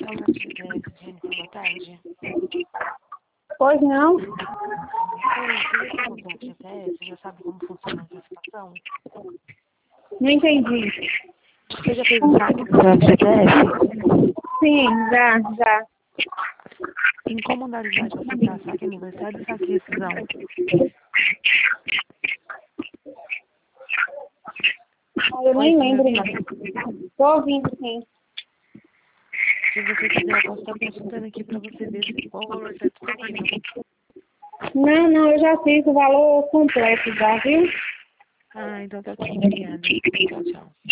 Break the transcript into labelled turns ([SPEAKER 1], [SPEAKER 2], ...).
[SPEAKER 1] falar de Jennifer, boa tarde.
[SPEAKER 2] Pois não?
[SPEAKER 1] Oi, você já tem o GPS? Já sabe como funciona essa situação?
[SPEAKER 2] Não entendi.
[SPEAKER 1] Você já fez o saque do seu GPS?
[SPEAKER 2] Sim, já.
[SPEAKER 1] Em qual modalidade você está? Saque aniversário ou saque rescisão?
[SPEAKER 2] Eu nem
[SPEAKER 1] Oi,
[SPEAKER 2] lembro,
[SPEAKER 1] você me
[SPEAKER 2] não.
[SPEAKER 1] ouviu?
[SPEAKER 2] Tô ouvindo, sim.
[SPEAKER 1] Se você quiser, eu posso estar consultando aqui para você ver se qual valor está disponível.
[SPEAKER 2] Não, eu já fiz o valor completo já, viu?
[SPEAKER 1] Ah, então tá ok. Obrigada. Tchau, tchau.